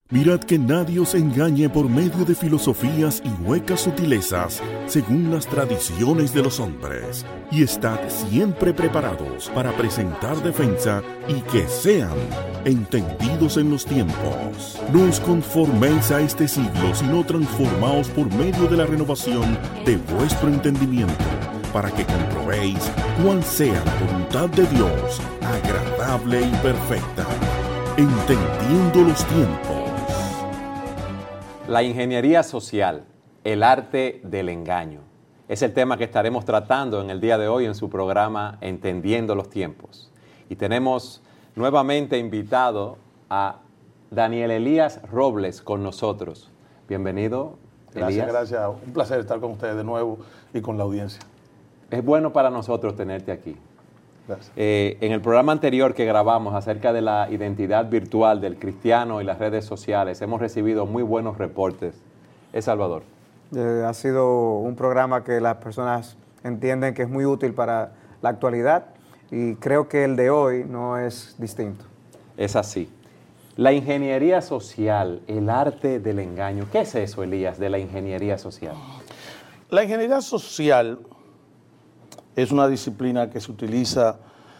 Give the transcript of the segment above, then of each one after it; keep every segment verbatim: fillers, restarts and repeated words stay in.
Mirad que nadie os engañe por medio de filosofías y huecas sutilezas, según las tradiciones de los hombres, y estad siempre preparados para presentar defensa y que sean entendidos en los tiempos. No os conforméis a este siglo, sino transformaos por medio de la renovación de vuestro entendimiento, para que comprobéis cuál sea la voluntad de Dios, agradable y perfecta. Entendiendo los tiempos. La ingeniería social, el arte del engaño, es el tema que estaremos tratando en el día de hoy en su programa Entendiendo los Tiempos. Y tenemos nuevamente invitado a Daniel Elías Robles con nosotros. Bienvenido, Elías. Elías. Gracias, gracias. Un placer estar con ustedes de nuevo y con la audiencia. Es bueno para nosotros tenerte aquí. Gracias. Eh, en el programa anterior que grabamos acerca de la identidad virtual del cristiano y las redes sociales, hemos recibido muy buenos reportes. ¿Es Salvador? Eh, ha sido un programa que las personas entienden que es muy útil para la actualidad y creo que el de hoy no es distinto. Es así. La ingeniería social, el arte del engaño. ¿Qué es eso, Elías, de la ingeniería social? La ingeniería social es una disciplina que se utiliza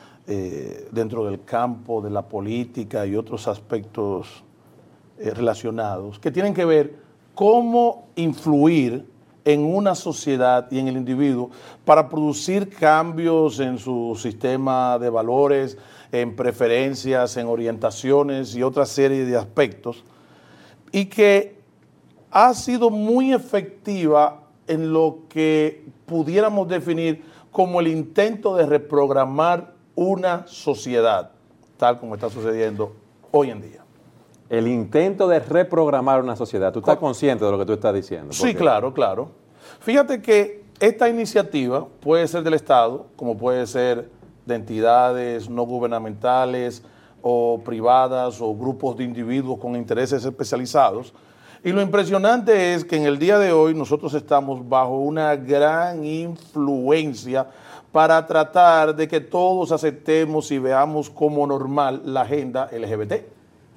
eh, dentro del campo de la política y otros aspectos eh, relacionados que tienen que ver cómo influir en una sociedad y en el individuo para producir cambios en su sistema de valores, en preferencias, en orientaciones y otra serie de aspectos, y que ha sido muy efectiva en lo que pudiéramos definir como el intento de reprogramar una sociedad, tal como está sucediendo hoy en día. El intento de reprogramar una sociedad. ¿Tú estás consciente de lo que tú estás diciendo? Sí, claro, claro. Fíjate que esta iniciativa puede ser del Estado, como puede ser de entidades no gubernamentales o privadas o grupos de individuos con intereses especializados. Y lo impresionante es que en el día de hoy nosotros estamos bajo una gran influencia para tratar de que todos aceptemos y veamos como normal la agenda L G B T,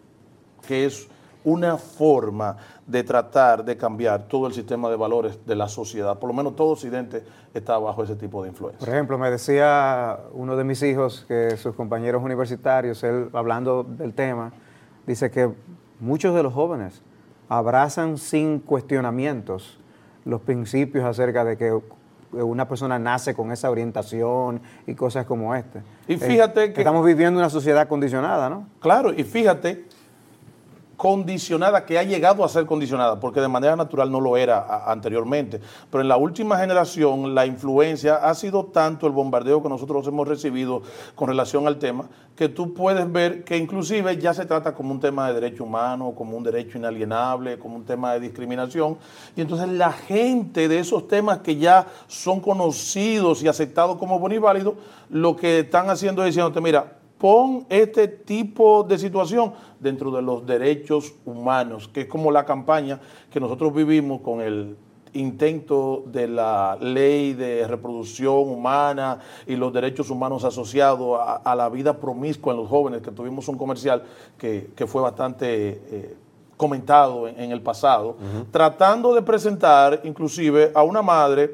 que es una forma de tratar de cambiar todo el sistema de valores de la sociedad. Por lo menos todo Occidente está bajo ese tipo de influencia. Por ejemplo, me decía uno de mis hijos que sus compañeros universitarios, él hablando del tema, dice que muchos de los jóvenes abrazan sin cuestionamientos los principios acerca de que una persona nace con esa orientación y cosas como esta. Y fíjate eh, que... Estamos viviendo una sociedad condicionada, ¿no? Claro, y fíjate, condicionada, que ha llegado a ser condicionada, porque de manera natural no lo era a, anteriormente, pero en la última generación la influencia ha sido tanto el bombardeo que nosotros hemos recibido con relación al tema, que tú puedes ver que inclusive ya se trata como un tema de derecho humano, como un derecho inalienable, como un tema de discriminación, y entonces la gente de esos temas que ya son conocidos y aceptados como buenos y válidos, lo que están haciendo es diciéndote, mira, pon este tipo de situación dentro de los derechos humanos, que es como la campaña que nosotros vivimos con el intento de la ley de reproducción humana y los derechos humanos asociados a, a la vida promiscua en los jóvenes, que tuvimos un comercial que, que fue bastante eh, comentado en, en el pasado, uh-huh. tratando de presentar inclusive a una madre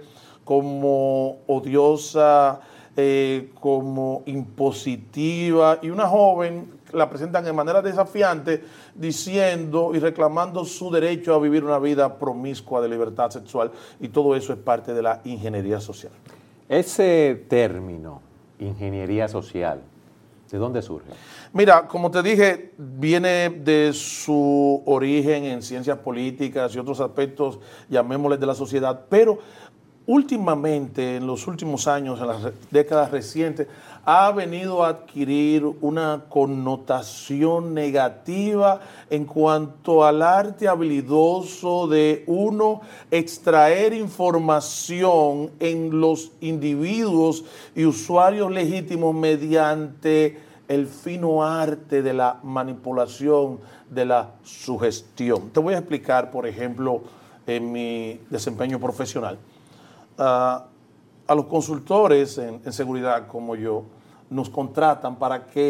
como odiosa, Eh, como impositiva, y una joven la presentan de manera desafiante diciendo y reclamando su derecho a vivir una vida promiscua de libertad sexual, y todo eso es parte de la ingeniería social. Ese término, ingeniería social, ¿de dónde surge? Mira, como te dije, viene de su origen en ciencias políticas y otros aspectos, llamémosles, de la sociedad, pero últimamente, en los últimos años, en las décadas recientes, ha venido a adquirir una connotación negativa en cuanto al arte habilidoso de uno extraer información en los individuos y usuarios legítimos mediante el fino arte de la manipulación, de la sugestión. Te voy a explicar, por ejemplo, en mi desempeño profesional. Uh, a los consultores en, en seguridad como yo nos contratan para que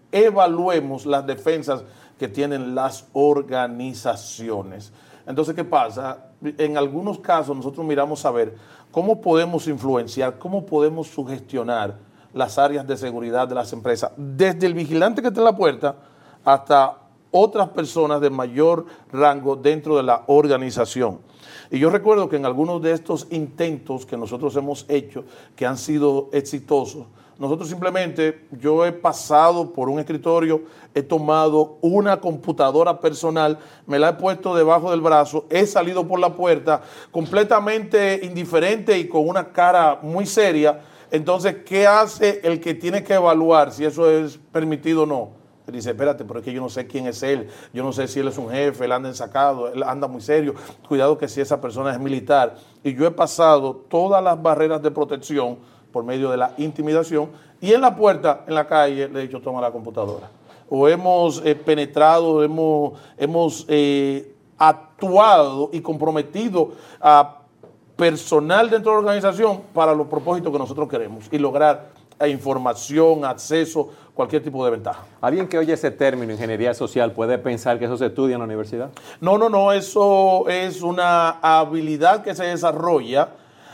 evaluemos las defensas que tienen las organizaciones. Entonces, ¿qué pasa? En algunos casos nosotros miramos a ver cómo podemos influenciar, cómo podemos sugestionar las áreas de seguridad de las empresas, desde el vigilante que está en la puerta hasta otras personas de mayor rango dentro de la organización. Y yo recuerdo que en algunos de estos intentos que nosotros hemos hecho, que han sido exitosos, nosotros simplemente, yo he pasado por un escritorio, he tomado una computadora personal, me la he puesto debajo del brazo, he salido por la puerta completamente indiferente y con una cara muy seria. Entonces, ¿qué hace el que tiene que evaluar si eso es permitido o no? Él dice, espérate, pero es que yo no sé quién es él, yo no sé si él es un jefe, él anda ensacado, él anda muy serio, cuidado que si esa persona es militar. Y yo he pasado todas las barreras de protección por medio de la intimidación, y en la puerta, en la calle, le he dicho, toma la computadora. O hemos eh, penetrado, hemos, hemos eh, actuado y comprometido a personal dentro de la organización para los propósitos que nosotros queremos y lograr información, acceso, cualquier tipo de ventaja. ¿Alguien que oye ese término, ingeniería social, puede pensar que eso se estudia en la universidad? No, no, no, eso es una habilidad que se desarrolla.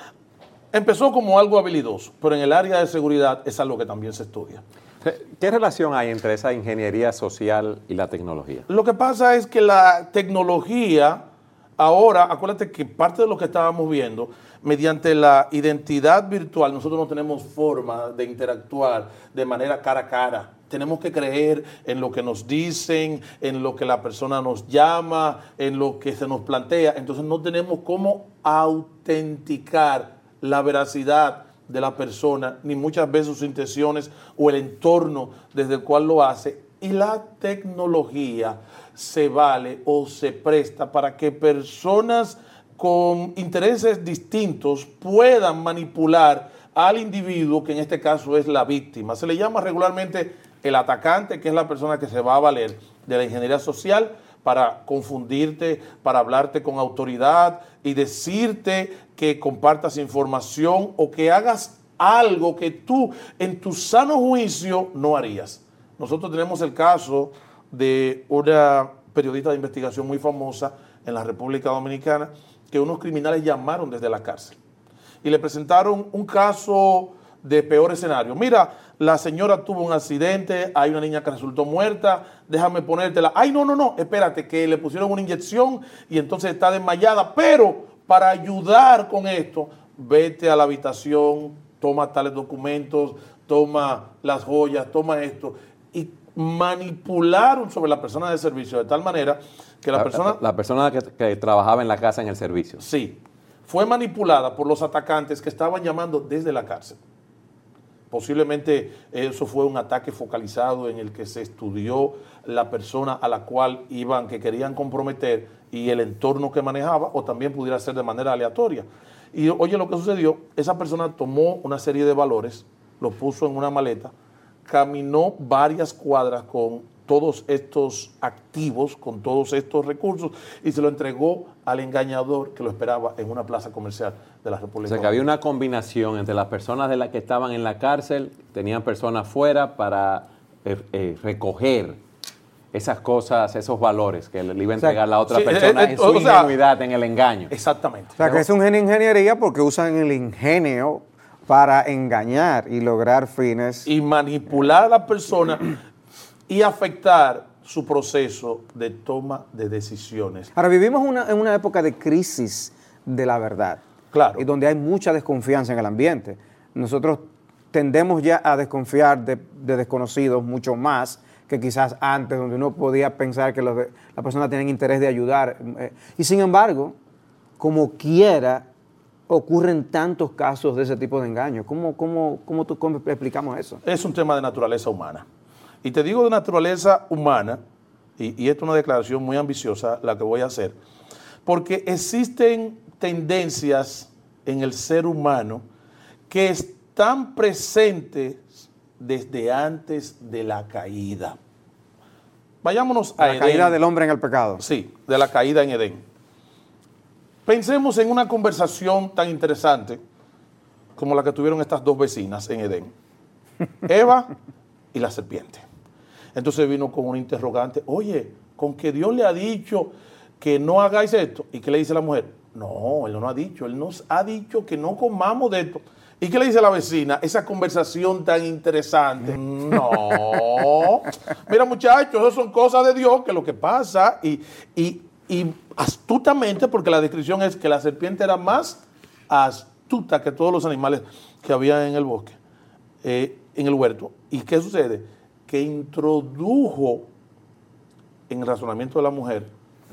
Empezó como algo habilidoso, pero en el área de seguridad es algo que también se estudia. ¿Qué relación hay entre esa ingeniería social y la tecnología? Lo que pasa es que la tecnología, ahora, acuérdate que parte de lo que estábamos viendo, mediante la identidad virtual, nosotros no tenemos forma de interactuar de manera cara a cara. Tenemos que creer en lo que nos dicen, en lo que la persona nos llama, en lo que se nos plantea. Entonces no tenemos cómo autenticar la veracidad de la persona, ni muchas veces sus intenciones o el entorno desde el cual lo hace. Y la tecnología se vale o se presta para que personas con intereses distintos puedan manipular al individuo, que en este caso es la víctima. Se le llama regularmente el atacante, que es la persona que se va a valer de la ingeniería social para confundirte, para hablarte con autoridad y decirte que compartas información o que hagas algo que tú en tu sano juicio no harías. Nosotros tenemos el caso de una periodista de investigación muy famosa en la República Dominicana, que unos criminales llamaron desde la cárcel y le presentaron un caso de peor escenario. Mira, la señora tuvo un accidente, hay una niña que resultó muerta, déjame ponértela. Ay, no, no, no, espérate, que le pusieron una inyección y entonces está desmayada, pero para ayudar con esto, vete a la habitación, toma tales documentos, toma las joyas, toma esto, y manipularon sobre la persona de servicio de tal manera que la, la persona... La persona que, que trabajaba en la casa en el servicio. Sí, fue manipulada por los atacantes que estaban llamando desde la cárcel. Posiblemente eso fue un ataque focalizado en el que se estudió la persona a la cual iban, que querían comprometer y el entorno que manejaba, o también pudiera ser de manera aleatoria. Y oye lo que sucedió, esa persona tomó una serie de valores, los puso en una maleta, caminó varias cuadras con todos estos activos, con todos estos recursos, y se lo entregó al engañador que lo esperaba en una plaza comercial de la República. O sea, que había una combinación entre las personas de las que estaban en la cárcel, tenían personas fuera para eh, eh, recoger esas cosas, esos valores que le iba a entregar, o sea, la otra sí, persona eh, eh, en su ingenuidad, sea, en el engaño. Exactamente. O sea, que es una ingeniería porque usan el ingenio para engañar y lograr fines. Y manipular a la persona y afectar su proceso de toma de decisiones. Ahora, vivimos una, en una época de crisis de la verdad. Claro. Y donde hay mucha desconfianza en el ambiente. Nosotros tendemos ya a desconfiar de, de desconocidos mucho más que quizás antes, donde uno podía pensar que los de, las personas tienen interés de ayudar. Y sin embargo, como quiera, ocurren tantos casos de ese tipo de engaños. ¿Cómo, cómo, cómo, tú, cómo explicamos eso? Es un tema de naturaleza humana. Y te digo de naturaleza humana, y, y esto es una declaración muy ambiciosa la que voy a hacer, porque existen tendencias en el ser humano que están presentes desde antes de la caída. Vayámonos a Edén. La caída del hombre en el pecado. Sí, de la caída en Edén. Pensemos en una conversación tan interesante como la que tuvieron estas dos vecinas en Edén, Eva y la serpiente. Entonces vino con un interrogante, oye, con que Dios le ha dicho que no hagáis esto. ¿Y qué le dice la mujer? No, él no ha dicho, él nos ha dicho que no comamos de esto. ¿Y qué le dice la vecina? Esa conversación tan interesante. No. Mira, muchachos, eso son cosas de Dios, que lo que pasa, y, y, y astutamente, porque la descripción es que la serpiente era más astuta que todos los animales que había en el bosque, eh, en el huerto. ¿Y qué sucede? Que introdujo en el razonamiento de la mujer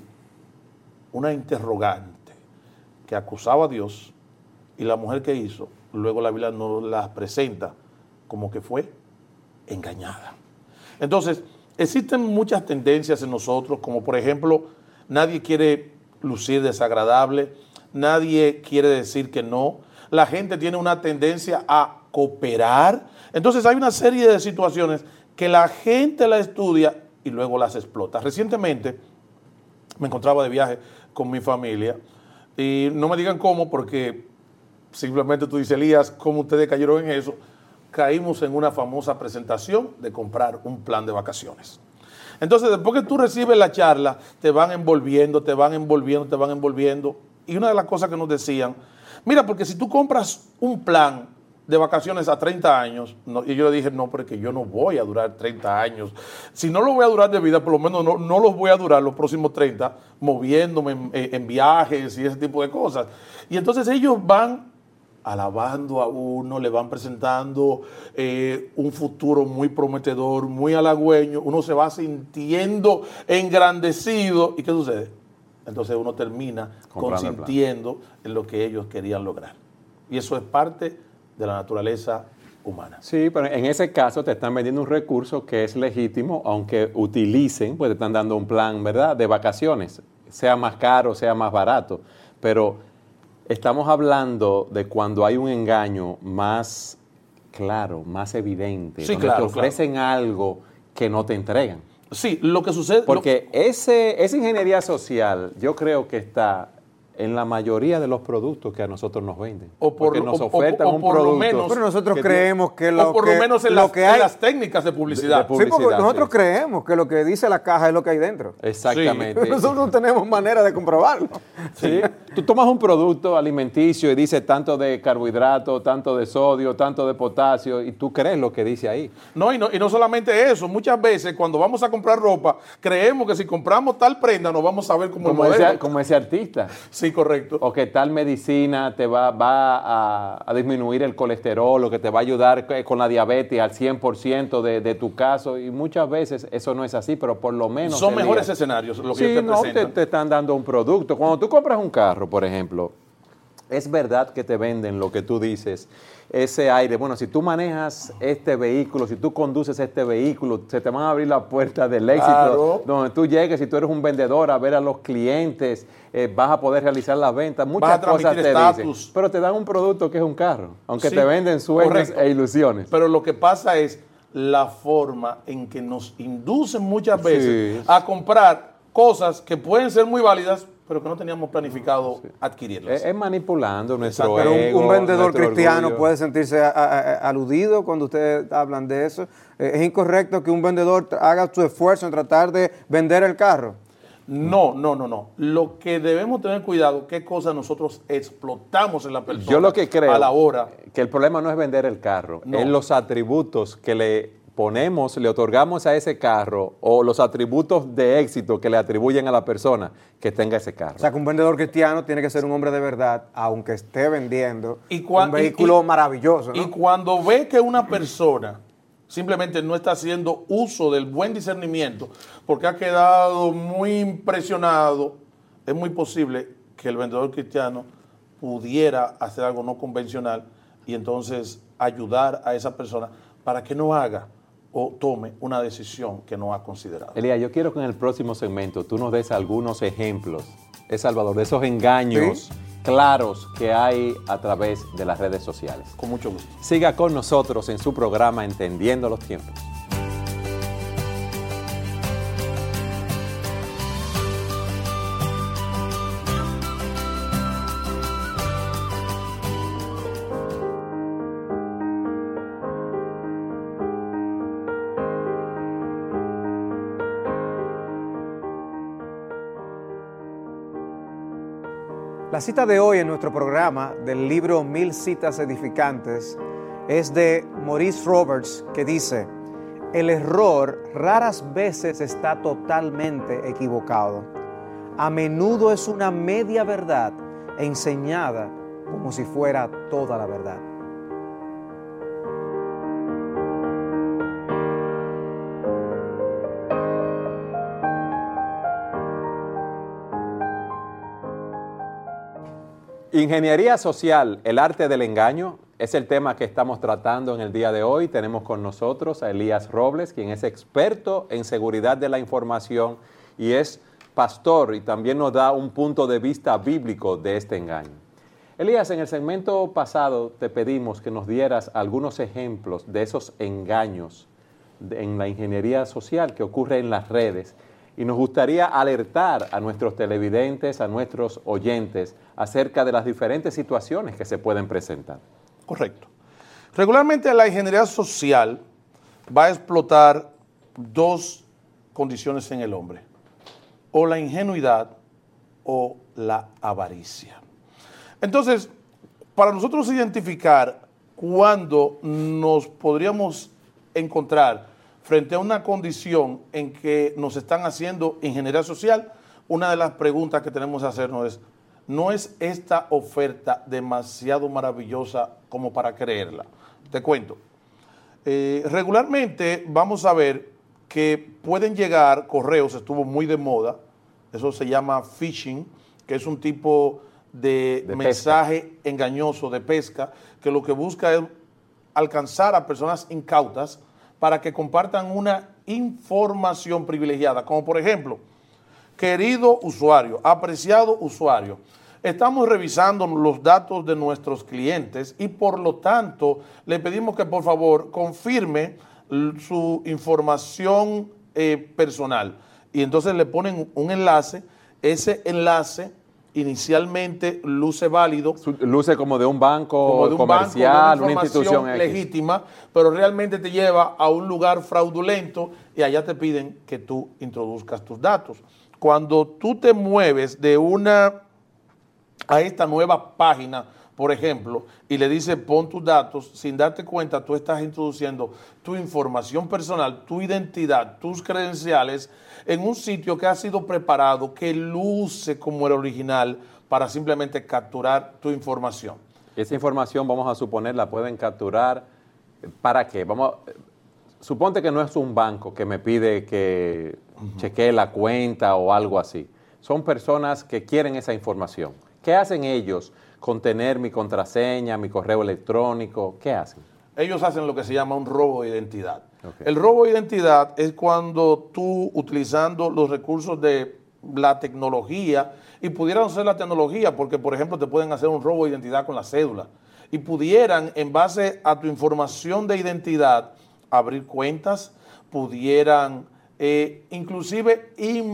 una interrogante que acusaba a Dios, y la mujer que hizo, luego la Biblia nos la presenta como que fue engañada. Entonces, existen muchas tendencias en nosotros, como por ejemplo, nadie quiere lucir desagradable, nadie quiere decir que no, la gente tiene una tendencia a cooperar. Entonces hay una serie de situaciones que la gente la estudia y luego las explota. Recientemente me encontraba de viaje con mi familia y no me digan cómo, porque simplemente tú dices, Elías, ¿cómo ustedes cayeron en eso? Caímos en una famosa presentación de comprar un plan de vacaciones. Entonces, después que tú recibes la charla, te van envolviendo, te van envolviendo, te van envolviendo. Y una de las cosas que nos decían, mira, porque si tú compras un plan de vacaciones a treinta años, no, y yo le dije, no, porque yo no voy a durar treinta años. Si no lo voy a durar de vida, por lo menos no, no los voy a durar los próximos treinta, moviéndome en, en viajes y ese tipo de cosas. Y entonces ellos van alabando a uno, le van presentando eh, un futuro muy prometedor, muy halagüeño, uno se va sintiendo engrandecido. ¿Y qué sucede? Entonces uno termina Comprando consintiendo en lo que ellos querían lograr. Y eso es parte de la naturaleza humana. Sí, pero en ese caso te están vendiendo un recurso que es legítimo, aunque utilicen, pues te están dando un plan, ¿verdad?, de vacaciones, sea más caro, sea más barato, pero estamos hablando de cuando hay un engaño más claro, más evidente, sí, donde claro, te ofrecen claro. algo que no te entregan. Sí, lo que sucede... Porque lo... ese, esa ingeniería social yo creo que está en la mayoría de los productos que a nosotros nos venden. O por, porque nos o, ofertan o, o un por producto. Lo menos, pero nosotros que creemos que lo o por que, lo menos en, lo las, que hay, en las técnicas de publicidad. De, de publicidad sí, porque nosotros sí. creemos que lo que dice la caja es lo que hay dentro. Exactamente. Sí. Nosotros no tenemos manera de comprobarlo. Sí. Tú tomas un producto alimenticio y dice tanto de carbohidrato, tanto de sodio, tanto de potasio, y tú crees lo que dice ahí. No, y no, y no solamente eso, muchas veces cuando vamos a comprar ropa, creemos que si compramos tal prenda nos vamos a ver como, Como el modelo. ese, como ese artista. Sí, correcto. O que tal medicina te va, va a, a disminuir el colesterol, o que te va a ayudar con la diabetes al cien por ciento de, de tu caso, y muchas veces eso no es así, pero por lo menos... Son Elías, mejores escenarios lo que sí, ellos te no, presentan. te, te están dando un producto. Cuando tú compras un carro, por ejemplo, es verdad que te venden lo que tú dices, ese aire. Bueno, si tú manejas este vehículo, si tú conduces este vehículo, se te van a abrir las puertas del éxito, Claro. donde tú llegues, si tú eres un vendedor, a ver a los clientes, eh, vas a poder realizar las ventas, Vas muchas a cosas transmitir te estatus. dicen. Pero te dan un producto que es un carro, aunque Sí, te venden sueños correcto. e ilusiones. Pero lo que pasa es la forma en que nos inducen muchas veces Sí. a comprar cosas que pueden ser muy válidas, pero que no teníamos planificado adquirirlas. Es, es manipulando nuestro Exacto. Pero un, ego, un vendedor nuestro cristiano orgullo. puede sentirse a- a- a- aludido cuando ustedes hablan de eso. Eh, ¿Es incorrecto que un vendedor haga su esfuerzo en tratar de vender el carro? No, no, no, no. Lo que debemos tener cuidado, qué cosas nosotros explotamos en la persona Yo lo que creo a la hora. que el problema no es vender el carro, No. es los atributos que le ponemos, le otorgamos a ese carro, o los atributos de éxito que le atribuyen a la persona que tenga ese carro. O sea, que un vendedor cristiano tiene que ser un hombre de verdad, aunque esté vendiendo Y cua- un vehículo y- y- maravilloso, ¿no? Y cuando ve que una persona simplemente no está haciendo uso del buen discernimiento porque ha quedado muy impresionado, es muy posible que el vendedor cristiano pudiera hacer algo no convencional y entonces ayudar a esa persona para que no haga o tome una decisión que no ha considerado. Elías, yo quiero que en el próximo segmento tú nos des algunos ejemplos, eh, Salvador, de esos engaños Sí. claros que hay a través de las redes sociales. Con mucho gusto. Siga con nosotros en su programa Entendiendo los Tiempos. La cita de hoy en nuestro programa del libro Mil citas edificantes es de Maurice Roberts, que dice: el error raras veces está totalmente equivocado. A menudo es una media verdad enseñada como si fuera toda la verdad. Ingeniería social, el arte del engaño, es el tema que estamos tratando en el día de hoy. Tenemos con nosotros a Elías Robles, quien es experto en seguridad de la información y es pastor, y también nos da un punto de vista bíblico de este engaño. Elías, en el segmento pasado te pedimos que nos dieras algunos ejemplos de esos engaños en la ingeniería social que ocurre en las redes. Y nos gustaría alertar a nuestros televidentes, a nuestros oyentes, acerca de las diferentes situaciones que se pueden presentar. Correcto. Regularmente la ingeniería social va a explotar dos condiciones en el hombre: o la ingenuidad o la avaricia. Entonces, para nosotros identificar cuándo nos podríamos encontrar frente a una condición en que nos están haciendo ingeniería social, una de las preguntas que tenemos que hacernos es: ¿no es esta oferta demasiado maravillosa como para creerla? Te cuento. Eh, regularmente vamos a ver que pueden llegar correos, estuvo muy de moda, eso se llama phishing, que es un tipo de, de mensaje pesca. engañoso de pesca, que lo que busca es alcanzar a personas incautas para que compartan una información privilegiada, como por ejemplo: querido usuario, apreciado usuario, estamos revisando los datos de nuestros clientes y por lo tanto le pedimos que por favor confirme su información eh, personal. Y entonces le ponen un enlace, ese enlace inicialmente luce válido. Luce como de un banco como de un comercial, banco, de una, una institución legítima, pero realmente te lleva a un lugar fraudulento y allá te piden que tú introduzcas tus datos. Cuando tú te mueves de una a esta nueva página, por ejemplo, y le dices pon tus datos, sin darte cuenta tú estás introduciendo tu información personal, tu identidad, tus credenciales en un sitio que ha sido preparado, que luce como el original para simplemente capturar tu información. Esa información, vamos a suponer, la pueden capturar, ¿para qué? Vamos, suponte que no es un banco que me pide que uh-huh. chequee la cuenta o algo así. Son personas que quieren esa información. ¿Qué hacen ellos con tener mi contraseña, mi correo electrónico? ¿Qué hacen? Ellos hacen lo que se llama un robo de identidad. Okay. El robo de identidad es cuando tú, utilizando los recursos de la tecnología, y pudieran ser la tecnología, porque por ejemplo te pueden hacer un robo de identidad con la cédula, y pudieran, en base a tu información de identidad, abrir cuentas, pudieran eh, inclusive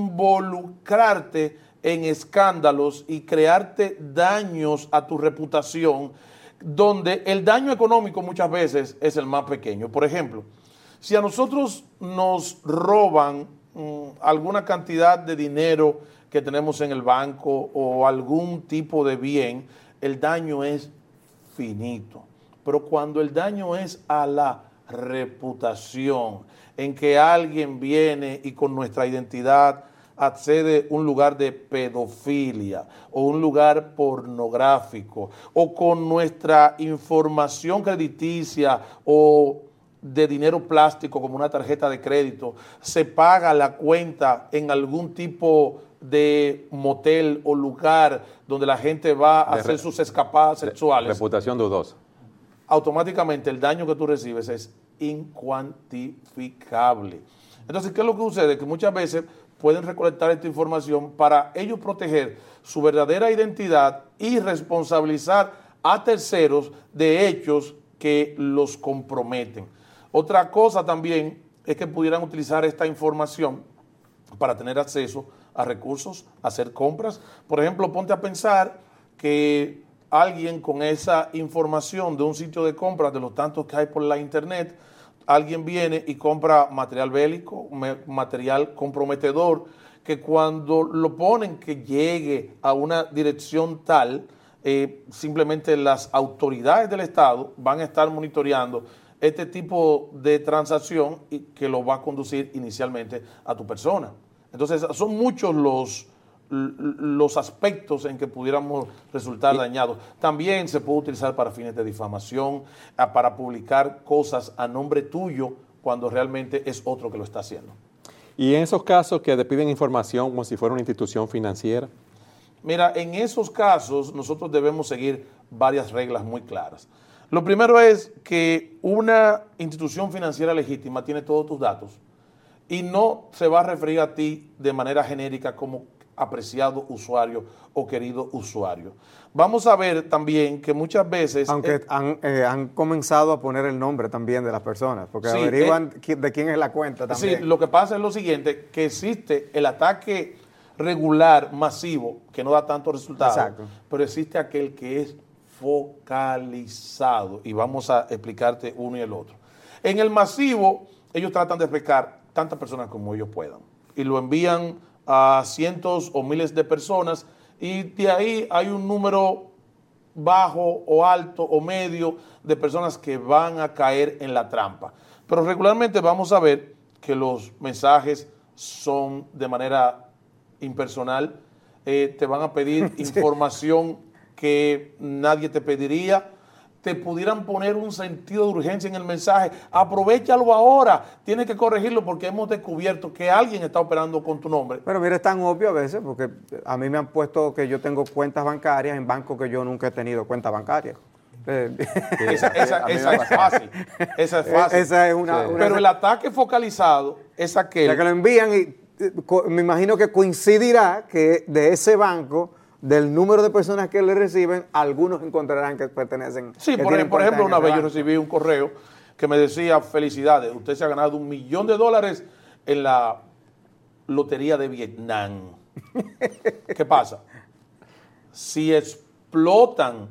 involucrarte en escándalos y crearte daños a tu reputación, donde el daño económico muchas veces es el más pequeño. Por ejemplo, si a nosotros nos roban mmm, alguna cantidad de dinero que tenemos en el banco o algún tipo de bien, el daño es finito. Pero cuando el daño es a la reputación, en que alguien viene y con nuestra identidad accede a un lugar de pedofilia o un lugar pornográfico, o con nuestra información crediticia o de dinero plástico como una tarjeta de crédito, se paga la cuenta en algún tipo de motel o lugar donde la gente va a hacer sus escapadas sexuales. Reputación dudosa. Automáticamente el daño que tú recibes es incuantificable. Entonces, ¿qué es lo que sucede? Que muchas veces pueden recolectar esta información para ellos proteger su verdadera identidad y responsabilizar a terceros de hechos que los comprometen. Otra cosa también es que pudieran utilizar esta información para tener acceso a recursos, hacer compras. Por ejemplo, ponte a pensar que alguien con esa información de un sitio de compras, de los tantos que hay por la internet, alguien viene y compra material bélico, material comprometedor, que cuando lo ponen que llegue a una dirección tal, eh, simplemente las autoridades del Estado van a estar monitoreando este tipo de transacción y que lo va a conducir inicialmente a tu persona. Entonces, son muchos los, los aspectos en que pudiéramos resultar dañados. También se puede utilizar para fines de difamación, para publicar cosas a nombre tuyo cuando realmente es otro que lo está haciendo. ¿Y en esos casos que te piden información como si fuera una institución financiera? Mira, en esos casos nosotros debemos seguir varias reglas muy claras. Lo primero es que una institución financiera legítima tiene todos tus datos y no se va a referir a ti de manera genérica como apreciado usuario o querido usuario. Vamos a ver también que muchas veces... Aunque eh, han, eh, han comenzado a poner el nombre también de las personas, porque sí, averiguan eh, de quién es la cuenta también. Sí, lo que pasa es lo siguiente, que existe el ataque regular, masivo, que no da tantos resultados, Exacto. pero existe aquel que es focalizado, y vamos a explicarte uno y el otro. En el masivo, ellos tratan de pescar tantas personas como ellos puedan, y lo envían a cientos o miles de personas, y de ahí hay un número bajo o alto o medio de personas que van a caer en la trampa. Pero regularmente vamos a ver que los mensajes son de manera impersonal, eh, te van a pedir información que nadie te pediría, te pudieran poner un sentido de urgencia en el mensaje, aprovéchalo ahora, tienes que corregirlo porque hemos descubierto que alguien está operando con tu nombre. Pero mira, es tan obvio a veces, porque a mí me han puesto que yo tengo cuentas bancarias en bancos que yo nunca he tenido cuentas bancarias. Eh, Esa, esa- A mí me esa es pasa. fácil, esa es fácil. Esa es una, Sí. una- Pero el ataque focalizado es aquel... la que lo envían y eh, co- me imagino que coincidirá que de ese banco, del número de personas que le reciben, algunos encontrarán que pertenecen. Sí, que por, tienen por cuenta ejemplo, en una ese vez yo banco. recibí un correo que me decía, felicidades, usted se ha ganado un millón de dólares en la lotería de Vietnam. ¿Qué pasa? Si explotan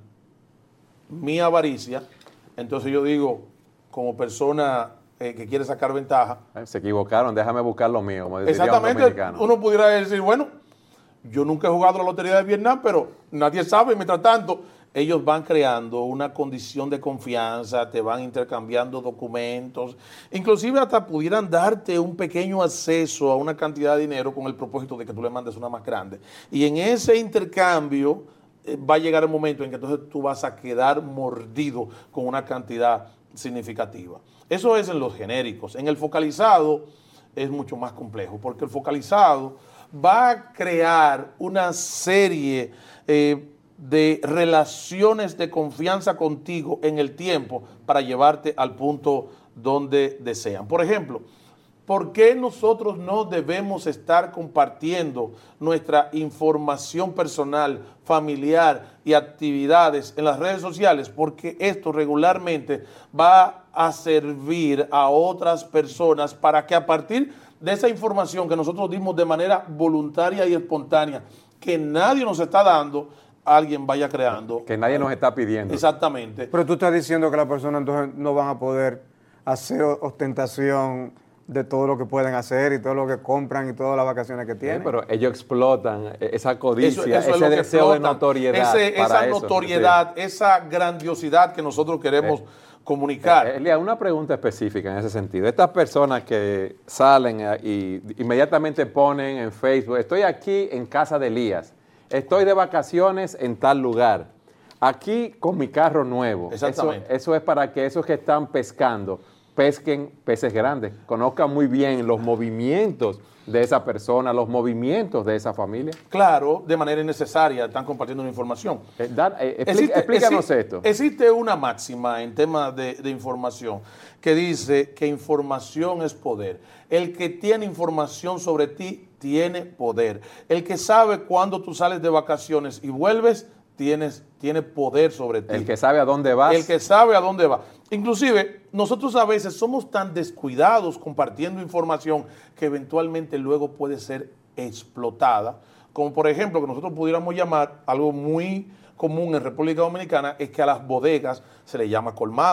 mi avaricia, entonces yo digo, como persona eh, que quiere sacar ventaja, Eh, Se equivocaron, déjame buscar lo mío, como diría un exactamente, dominicano. uno pudiera decir, bueno, yo nunca he jugado la lotería de Vietnam, pero nadie sabe, mientras tanto, ellos van creando una condición de confianza, te van intercambiando documentos, inclusive hasta pudieran darte un pequeño acceso a una cantidad de dinero con el propósito de que tú le mandes una más grande. Y en ese intercambio eh, va a llegar el momento en que entonces tú vas a quedar mordido con una cantidad significativa. Eso es en los genéricos. En el focalizado es mucho más complejo, porque el focalizado va a crear una serie eh, de relaciones de confianza contigo en el tiempo para llevarte al punto donde desean. Por ejemplo, ¿por qué nosotros no debemos estar compartiendo nuestra información personal, familiar y actividades en las redes sociales? Porque esto regularmente va a servir a otras personas para que a partir de esa información que nosotros dimos de manera voluntaria y espontánea, que nadie nos está dando, alguien vaya creando. Que nadie nos está pidiendo. Exactamente. Pero tú estás diciendo que las personas entonces no van a poder hacer ostentación de todo lo que pueden hacer y todo lo que compran y todas las vacaciones que Sí, tienen. pero ellos explotan esa codicia, Eso- eso es ese lo que deseo de explotan. notoriedad. Ese- para esa eso, notoriedad, esa grandiosidad que nosotros queremos Eh, comunicar. Eh, Elia, una pregunta específica en ese sentido. Estas personas que salen eh, y inmediatamente ponen en Facebook, estoy aquí en casa de Elías, estoy de vacaciones en tal lugar, aquí con mi carro nuevo. Exactamente. Eso, eso es para que esos que están pescando pesquen peces grandes, conozcan muy bien los movimientos de esa persona, los movimientos de esa familia. Claro, de manera innecesaria están compartiendo una información. Eh, Dan, eh, explica- Existe- explícanos exi- esto. Existe una máxima en temas de, de información que dice que información es poder. El que tiene información sobre ti tiene poder. El que sabe cuándo tú sales de vacaciones y vuelves, tienes, tiene poder sobre ti. El que sabe a dónde vas. El que sabe a dónde va. Inclusive, nosotros a veces somos tan descuidados compartiendo información que eventualmente luego puede ser explotada. Como por ejemplo, que nosotros pudiéramos llamar, algo muy común en República Dominicana, es que a las bodegas se le llama colmado.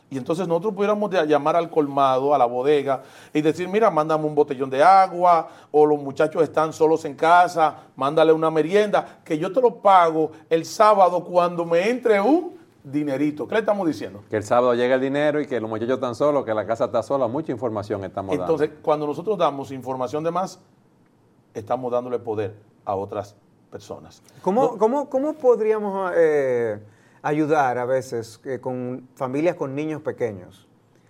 Y entonces nosotros pudiéramos llamar al colmado, a la bodega, y decir, mira, mándame un botellón de agua, o los muchachos están solos en casa, mándale una merienda, que yo te lo pago el sábado cuando me entre un dinerito. ¿Qué le estamos diciendo? Que el sábado llega el dinero y que los muchachos están solos, que la casa está sola, mucha información estamos dando. Entonces, cuando nosotros damos información de más, estamos dándole poder a otras personas. ¿Cómo, No, cómo, cómo podríamos eh, ayudar a veces eh, con familias con niños pequeños?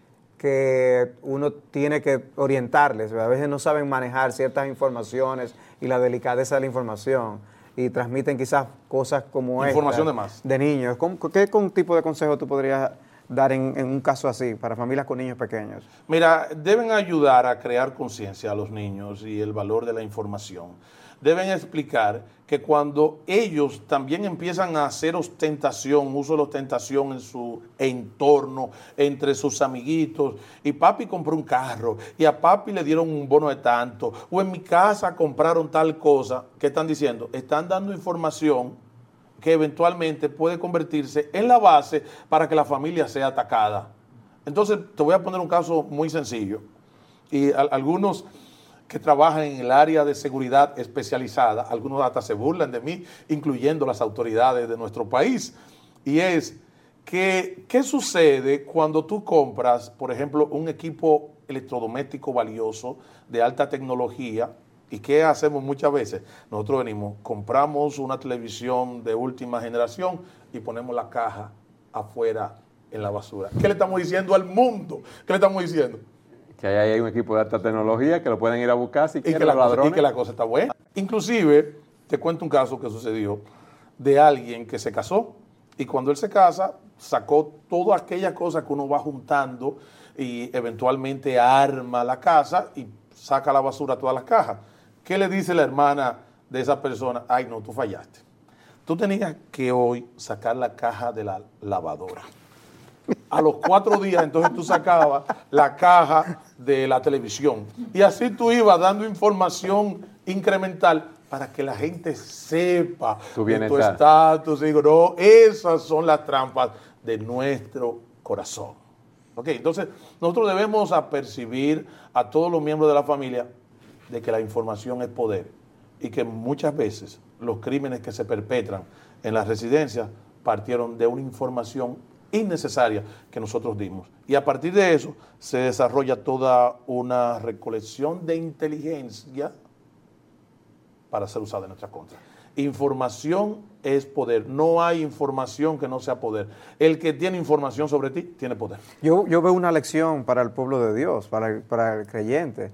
Que uno tiene que orientarles, a veces no saben manejar ciertas informaciones y la delicadeza de la información y transmiten quizás cosas como Información esta, de más. de niños. ¿Cómo- ¿Qué con- tipo de consejo tú podrías dar en, en un caso así para familias con niños pequeños? Mira, deben ayudar a crear conciencia a los niños y el valor de la información. Deben explicar que cuando ellos también empiezan a hacer ostentación, uso de la ostentación en su entorno, entre sus amiguitos, y papi compró un carro, y a papi le dieron un bono de tanto, o en mi casa compraron tal cosa, ¿qué están diciendo? Están dando información que eventualmente puede convertirse en la base para que la familia sea atacada. Entonces, te voy a poner un caso muy sencillo. Y a- algunos que trabajan en el área de seguridad especializada, algunos hasta se burlan de mí, incluyendo las autoridades de nuestro país. Y es que, ¿qué sucede cuando tú compras, por ejemplo, un equipo electrodoméstico valioso de alta tecnología? ¿Y qué hacemos muchas veces? Nosotros venimos, compramos una televisión de última generación y ponemos la caja afuera en la basura. ¿Qué le estamos diciendo al mundo? ¿Qué le estamos diciendo? Que ahí hay un equipo de alta tecnología que lo pueden ir a buscar si Y quieren que, la los cosa, y ladrones. que la cosa está buena. Inclusive, te cuento un caso que sucedió de alguien que se casó y cuando él se casa, sacó todas aquellas cosas que uno va juntando y eventualmente arma la casa y saca a la basura todas las cajas. ¿Qué le dice la hermana de esa persona? Ay, no, tú fallaste. Tú tenías que hoy sacar la caja de la lavadora. A los cuatro días, entonces tú sacabas la caja de la televisión. Y así tú ibas dando información incremental para que la gente sepa Tu de tu bienestar. estatus. Digo, no, esas son las trampas de nuestro corazón. Ok, entonces nosotros debemos apercibir a todos los miembros de la familia de que la información es poder y que muchas veces los crímenes que se perpetran en las residencias partieron de una información innecesaria que nosotros dimos. Y a partir de eso se desarrolla toda una recolección de inteligencia para ser usada en nuestra contra. Información es poder. No hay información que no sea poder. El que tiene información sobre ti tiene poder. Yo, yo veo una lección para el pueblo de Dios, para el, para el creyente.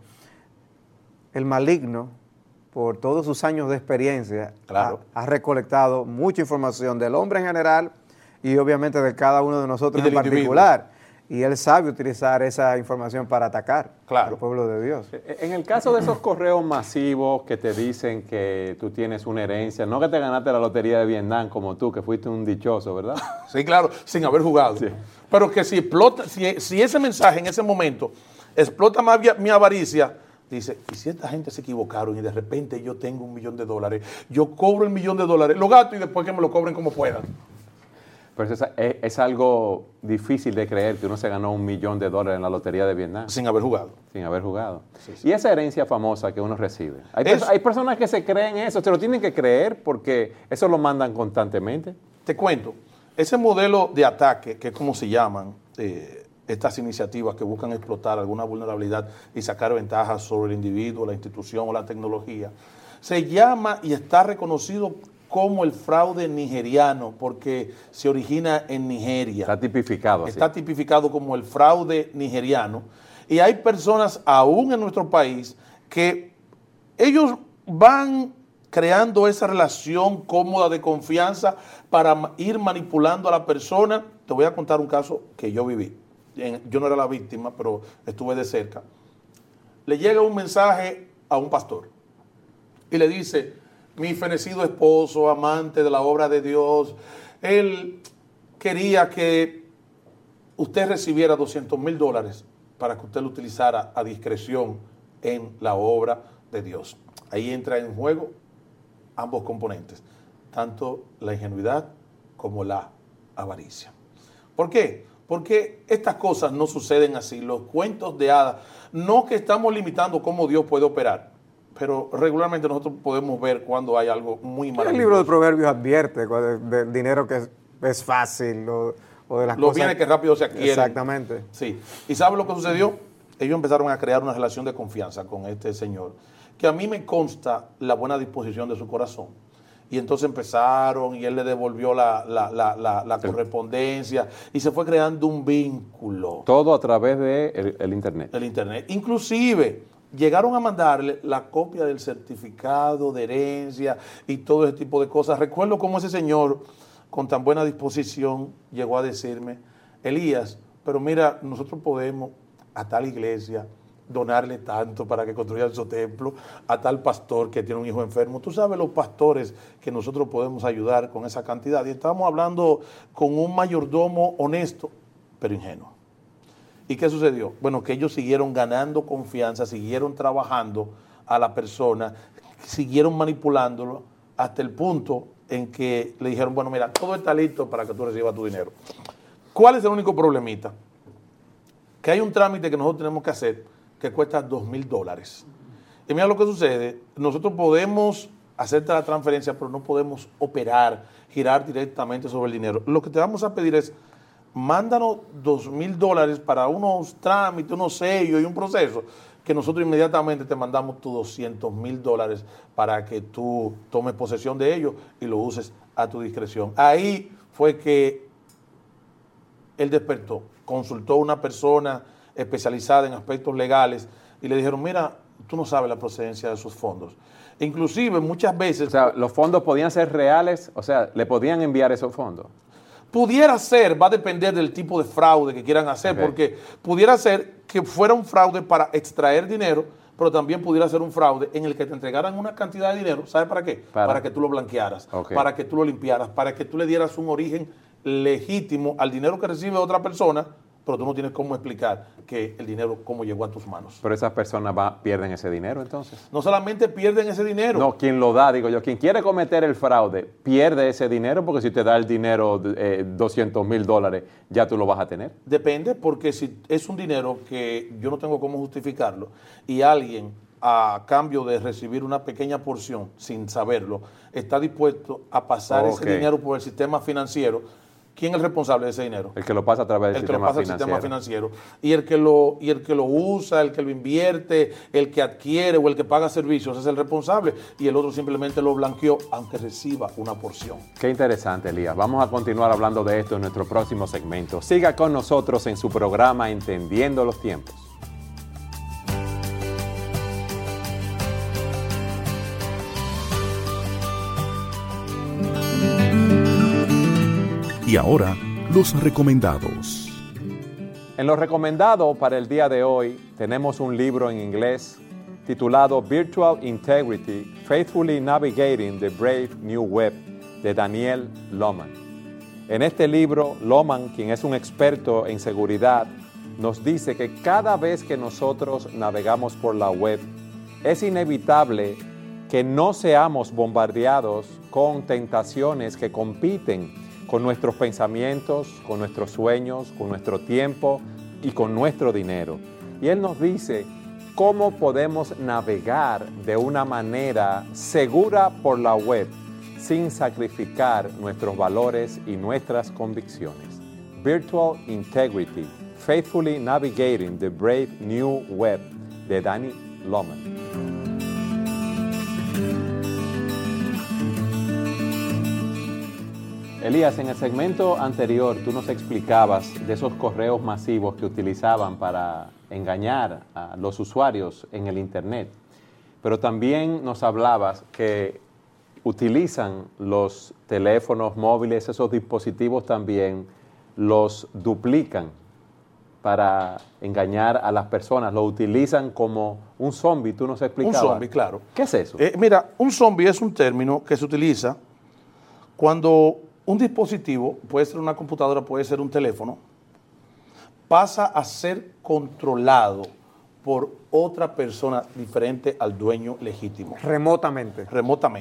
El maligno, por todos sus años de experiencia, Claro. ha, ha recolectado mucha información del hombre en general y obviamente de cada uno de nosotros Y en del individuo. particular. Y él sabe utilizar esa información para atacar Claro. al pueblo de Dios. En el caso de esos correos masivos que te dicen que tú tienes una herencia, no que te ganaste la lotería de Vietnam como tú, que fuiste un dichoso, ¿verdad? Sí, claro, sin haber jugado. Sí. Pero que si explota, si, si ese mensaje en ese momento explota más via- mi avaricia, dice, y si esta gente se equivocaron y de repente yo tengo un millón de dólares, yo cobro el millón de dólares, lo gasto y después que me lo cobren como puedan. Pero es, es- es algo difícil de creer que uno se ganó un millón de dólares en la lotería de Vietnam Sin haber jugado. sin haber jugado. Sí, sí. Y esa herencia famosa que uno recibe. Hay, Es- pers- hay personas que se creen eso, se lo tienen que creer porque eso lo mandan constantemente. Te cuento, ese modelo de ataque, que es como se llaman eh, estas iniciativas que buscan explotar alguna vulnerabilidad y sacar ventajas sobre el individuo, la institución o la tecnología, se llama y está reconocido como el fraude nigeriano porque se origina en Nigeria. Está tipificado así. Está tipificado como el fraude nigeriano. Y hay personas aún en nuestro país que ellos van creando esa relación cómoda de confianza para ma- ir manipulando a la persona. Te voy a contar un caso que yo viví. En- Yo no era la víctima, pero estuve de cerca. Le llega un mensaje a un pastor y le dice, mi fenecido esposo, amante de la obra de Dios, él quería que usted recibiera doscientos mil dólares para que usted lo utilizara a discreción en la obra de Dios. Ahí entra en juego ambos componentes, tanto la ingenuidad como la avaricia. ¿Por qué? Porque estas cosas no suceden así. Los cuentos de hadas, no que estamos limitando cómo Dios puede operar, pero regularmente nosotros podemos ver cuando hay algo muy maravilloso. El libro de Proverbios advierte del dinero que es, es fácil o, o de las los cosas... bienes que rápido se adquieren. Exactamente. Sí. ¿Y sabe lo que sucedió? Ellos empezaron a crear una relación de confianza con este señor, que a mí me consta la buena disposición de su corazón. Y entonces empezaron y él le devolvió la, la, la, la, la correspondencia y se fue creando un vínculo. Todo a través del de el internet. El internet. Inclusive llegaron a mandarle la copia del certificado de herencia y todo ese tipo de cosas. Recuerdo cómo ese señor, con tan buena disposición, llegó a decirme, Elías, pero mira, nosotros podemos a tal iglesia donarle tanto para que construyan su templo, a tal pastor que tiene un hijo enfermo. Tú sabes los pastores que nosotros podemos ayudar con esa cantidad. Y estamos hablando con un mayordomo honesto, pero ingenuo. ¿Y qué sucedió? Bueno, que ellos siguieron ganando confianza, siguieron trabajando a la persona, siguieron manipulándolo hasta el punto en que le dijeron, bueno, mira, todo está listo para que tú recibas tu dinero. ¿Cuál es el único problemita? Que hay un trámite que nosotros tenemos que hacer que cuesta dos mil dólares. Y mira lo que sucede, nosotros podemos hacerte la transferencia, pero no podemos operar, girar directamente sobre el dinero. Lo que te vamos a pedir es, mándanos dos mil dólares para unos trámites, unos sellos y un proceso, que nosotros inmediatamente te mandamos tus doscientos mil dólares para que tú tomes posesión de ellos y lo uses a tu discreción. Ahí fue que él despertó, consultó a una persona especializada en aspectos legales y le dijeron, mira, tú no sabes la procedencia de esos fondos. Inclusive muchas veces... O sea, los fondos podían ser reales, o sea, le podían enviar esos fondos. Pudiera ser, va a depender del tipo de fraude que quieran hacer, okay. Porque pudiera ser que fuera un fraude para extraer dinero, pero también pudiera ser un fraude en el que te entregaran una cantidad de dinero, ¿sabes para qué? Para, para que tú lo blanquearas, okay. Para que tú lo limpiaras, para que tú le dieras un origen legítimo al dinero que recibe otra persona, pero tú no tienes cómo explicar que el dinero, cómo llegó a tus manos. Pero esas personas va, pierden ese dinero, entonces. No solamente pierden ese dinero. No, quien lo da, digo yo, quien quiere cometer el fraude, pierde ese dinero, porque si te da el dinero, eh, doscientos mil dólares, ya tú lo vas a tener. Depende, porque si es un dinero que yo no tengo cómo justificarlo, y alguien, a cambio de recibir una pequeña porción, sin saberlo, está dispuesto a pasar okay. ese dinero por el sistema financiero, ¿quién es el responsable de ese dinero? El que lo pasa a través del el sistema que lo pasa financiero. El sistema financiero. Y el, que lo, y el que lo usa, el que lo invierte, el que adquiere o el que paga servicios es el responsable. Y el otro simplemente lo blanqueó, aunque reciba una porción. Qué interesante, Elías. Vamos a continuar hablando de esto en nuestro próximo segmento. Siga con nosotros en su programa Entendiendo los Tiempos. Y ahora, los recomendados. En los recomendados para el día de hoy tenemos un libro en inglés titulado Virtual Integrity, Faithfully Navigating the Brave New Web, de Daniel Lohmann. En este libro, Lohmann, quien es un experto en seguridad, nos dice que cada vez que nosotros navegamos por la web, es inevitable que no seamos bombardeados con tentaciones que compiten con nuestros pensamientos, con nuestros sueños, con nuestro tiempo y con nuestro dinero. Y él nos dice cómo podemos navegar de una manera segura por la web sin sacrificar nuestros valores y nuestras convicciones. Virtual Integrity, Faithfully Navigating the Brave New Web, de Danny Lohmann. Elías, en el segmento anterior tú nos explicabas de esos correos masivos que utilizaban para engañar a los usuarios en el Internet, pero también nos hablabas que utilizan los teléfonos móviles, esos dispositivos también los duplican para engañar a las personas, lo utilizan como un zombie, tú nos explicabas. Un zombie, claro. ¿Qué es eso? Eh, mira, un zombie es un término que se utiliza cuando un dispositivo, puede ser una computadora, puede ser un teléfono, pasa a ser controlado por otra persona diferente al dueño legítimo. Remotamente. Remotamente.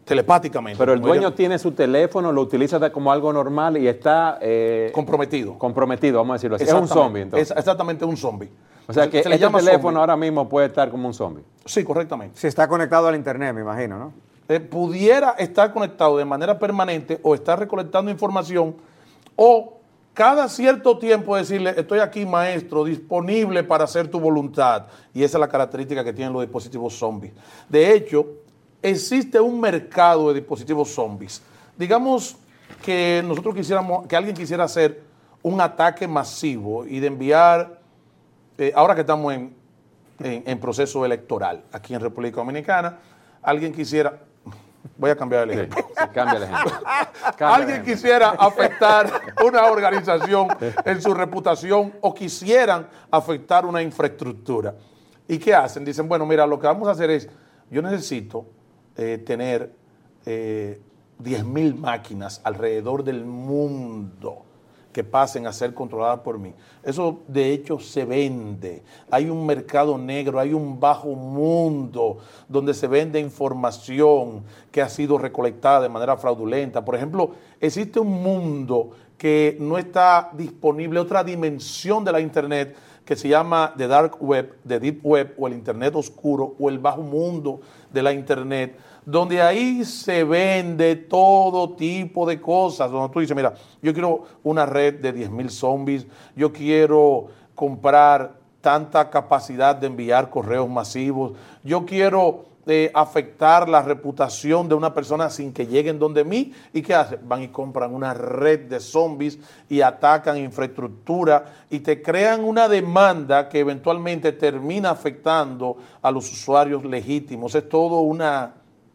telepáticamente. Pero el como dueño ella- tiene su teléfono, lo utiliza de- como algo normal y está eh, comprometido. comprometido, vamos a decirlo así. Es un Exactamente, zombie, entonces. es exactamente un zombie. O sea Se- que se le este llama teléfono zombie. ahora mismo puede estar como un zombie. Sí, correctamente. Si está conectado al internet, me imagino, ¿no? Eh, pudiera estar conectado de manera permanente o estar recolectando información o cada cierto tiempo decirle, estoy aquí maestro, disponible para hacer tu voluntad. Y esa es la característica que tienen los dispositivos zombies. De hecho, existe un mercado de dispositivos zombies. Digamos que nosotros quisiéramos, que alguien quisiera hacer un ataque masivo y de enviar, eh, ahora que estamos en, en, en proceso electoral aquí en República Dominicana, alguien quisiera, voy a cambiar el Sí, ejemplo. sí, cambia el ejemplo. Cambia el Alguien ejemplo. quisiera afectar una organización en su reputación o quisieran afectar una infraestructura. ¿Y qué hacen? Dicen, bueno, mira, lo que vamos a hacer es, yo necesito eh, tener eh, diez mil máquinas alrededor del mundo que pasen a ser controladas por mí. Eso de hecho se vende. Hay un mercado negro, hay un bajo mundo donde se vende información que ha sido recolectada de manera fraudulenta. Por ejemplo, existe un mundo que no está disponible, otra dimensión de la Internet que se llama The Dark Web, The Deep Web o el Internet oscuro o el bajo mundo de la Internet, donde ahí se vende todo tipo de cosas, donde tú dices, mira, yo quiero una red de diez mil zombies, yo quiero comprar tanta capacidad de enviar correos masivos, yo quiero eh, afectar la reputación de una persona sin que lleguen donde mí, ¿y qué hacen? Van y compran una red de zombies y atacan infraestructura y te crean una demanda que eventualmente termina afectando a los usuarios legítimos. Es todo una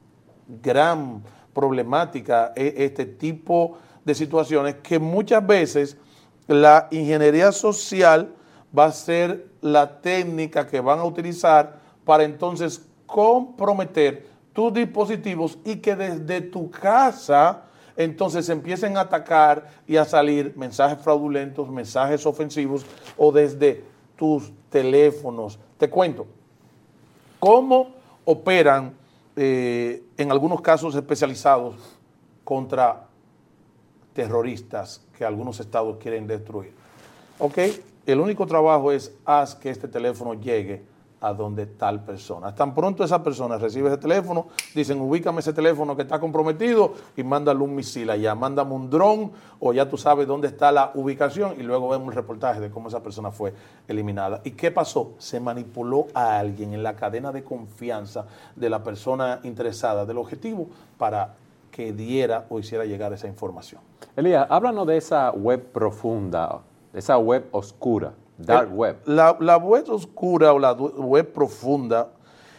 gran problemática este tipo de situaciones que muchas veces la ingeniería social va a ser la técnica que van a utilizar para entonces comprometer tus dispositivos y que desde tu casa entonces empiecen a atacar y a salir mensajes fraudulentos, mensajes ofensivos o desde tus teléfonos. Te cuento cómo operan Eh, en algunos casos especializados contra terroristas que algunos estados quieren destruir. ¿Ok? El único trabajo es haz que este teléfono llegue a donde tal persona. Tan pronto esa persona recibe ese teléfono, dicen, ubícame ese teléfono que está comprometido y mándale un misil allá, mándame un dron o ya tú sabes dónde está la ubicación y luego vemos el reportaje de cómo esa persona fue eliminada. ¿Y qué pasó? Se manipuló a alguien en la cadena de confianza de la persona interesada del objetivo para que diera o hiciera llegar esa información. Elías, háblanos de esa web profunda, de esa web oscura. Dark Web. La, la web oscura o la web profunda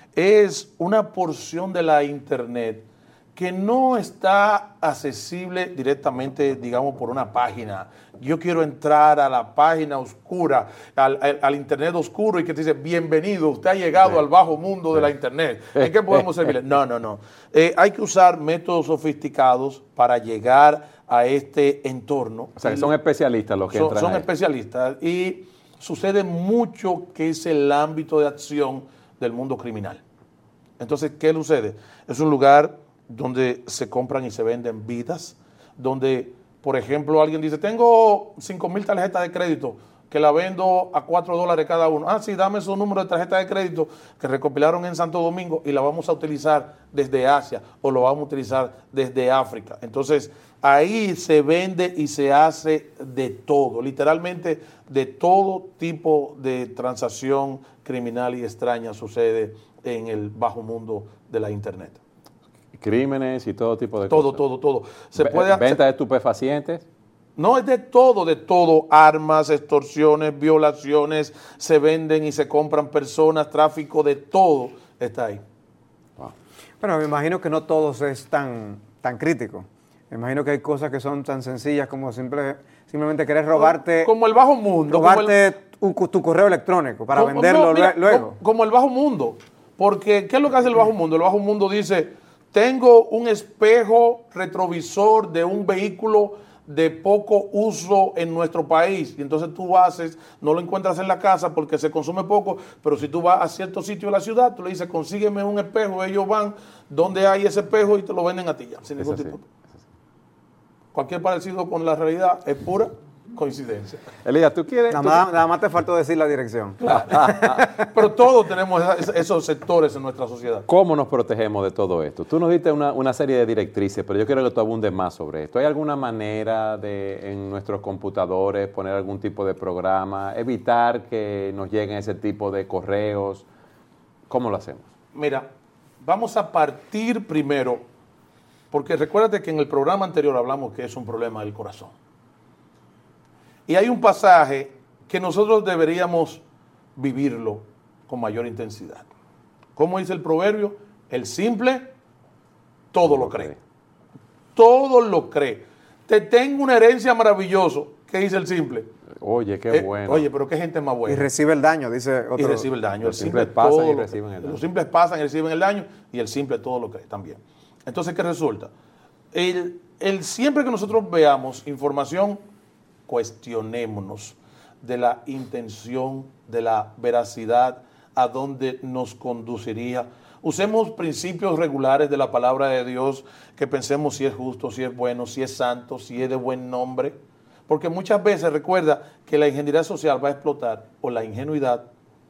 es una porción de la Internet que no está accesible directamente, digamos, por una página. Yo quiero entrar a la página oscura, al, al, al Internet oscuro y que te dice, bienvenido, usted ha llegado sí. al bajo mundo sí. de la Internet. ¿En qué podemos servirle? No, no, no. Eh, hay que usar métodos sofisticados para llegar a este entorno. O sea, que son especialistas los que son, entran Son ahí. especialistas y sucede mucho que es el ámbito de acción del mundo criminal. Entonces, ¿qué sucede? Es un lugar donde se compran y se venden vidas, donde, por ejemplo, alguien dice, tengo cinco mil tarjetas de crédito que la vendo a cuatro dólares cada uno. Ah, sí, dame su número de tarjeta de crédito que recopilaron en Santo Domingo y la vamos a utilizar desde Asia o lo vamos a utilizar desde África. Entonces, ahí se vende y se hace de todo, literalmente de todo tipo de transacción criminal y extraña sucede en el bajo mundo de la Internet. Crímenes y todo tipo de todo, cosas. Todo, todo, todo. Se V- puede ¿Venta de estupefacientes? No, es de todo, de todo. Armas, extorsiones, violaciones, se venden y se compran personas, tráfico, de todo está ahí. Wow. Bueno, me imagino que no todo es tan, tan crítico. Me imagino que hay cosas que son tan sencillas como simple, simplemente querer robarte... Como el bajo mundo. Robarte como el, tu, tu correo electrónico para como, venderlo no, mira, luego. Como, como el bajo mundo. Porque, ¿qué es lo que hace el bajo mundo? El bajo mundo dice, tengo un espejo retrovisor de un vehículo de poco uso en nuestro país, y entonces tú haces, no lo encuentras en la casa porque se consume poco, pero si tú vas a cierto sitio de la ciudad, tú le dices, consígueme un espejo, ellos van donde hay ese espejo y te lo venden a ti ya, sin ningún Es así, tipo. Cualquier parecido con la realidad es pura coincidencia. Elías, ¿tú quieres? Nada tú- más, nada más te faltó decir la dirección. Pero todos tenemos esa- esos sectores en nuestra sociedad. ¿Cómo nos protegemos de todo esto? Tú nos diste una, una serie de directrices, pero yo quiero que tú abundes más sobre esto. ¿Hay alguna manera de en nuestros computadores poner algún tipo de programa, evitar que nos lleguen ese tipo de correos? ¿Cómo lo hacemos? Mira, vamos a partir primero, porque recuérdate que en el programa anterior hablamos que es un problema del corazón. Y hay un pasaje que nosotros deberíamos vivirlo con mayor intensidad. ¿Cómo dice el proverbio? El simple todo lo cree. Todo lo cree. Te tengo una herencia maravillosa. ¿Qué dice el simple? Oye, qué Eh, bueno. Oye, pero qué gente más Y buena. recibe el daño, dice otro. Y recibe el daño. Los El simple simples pasan todo y lo- reciben el daño. Los simples pasan y reciben el daño, y el simple todo lo cree también. Entonces, ¿qué resulta? El, el siempre que nosotros veamos información, cuestionémonos de la intención, de la veracidad, a dónde nos conduciría. Usemos principios regulares de la palabra de Dios, que pensemos si es justo, si es bueno, si es santo, si es de buen nombre. Porque muchas veces recuerda que la ingeniería social va a explotar o la ingenuidad